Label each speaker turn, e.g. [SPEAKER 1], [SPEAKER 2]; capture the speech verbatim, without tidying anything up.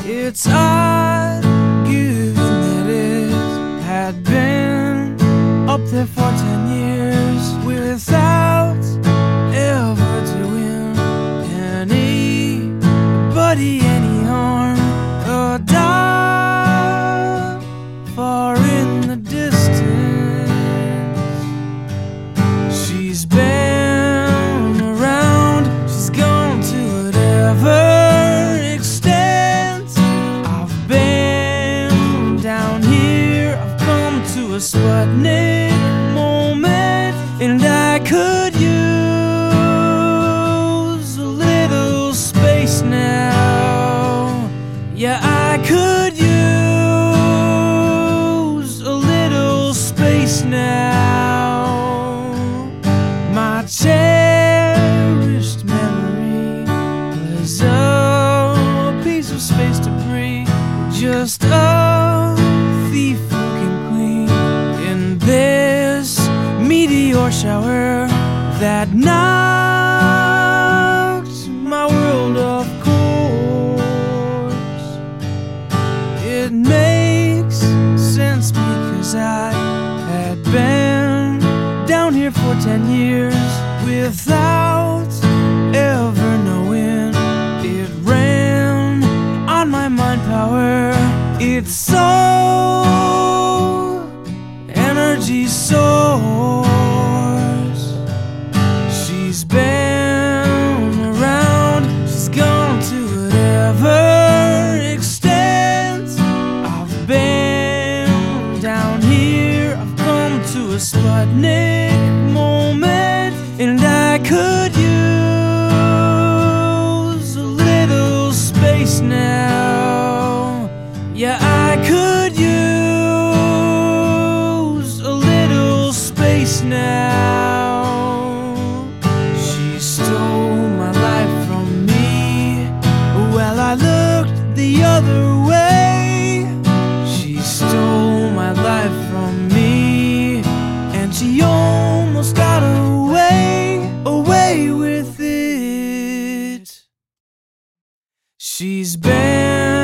[SPEAKER 1] It's odd, given that it had been up there for ten years without ever doing anybody any harm. A dog far in the distance, she's been around, she's gone to whatever a Sputnik moment, and I could use a little space now. Yeah, I could use a little space now. My cherished memory was a piece of space debris, just a thief meteor shower that knocked my world off course. It makes sense because I had been down here for ten years without ever knowing it ran on my mind power. It's so energy source. She's been around, she's gone to whatever extent. I've been down here, I've come to a Sputnik moment, and I could use a little space now. Yeah, I could use a little space now. She stole my life from me. Well, I looked the other way. She stole my life from me, and she almost got away, away with it. She's been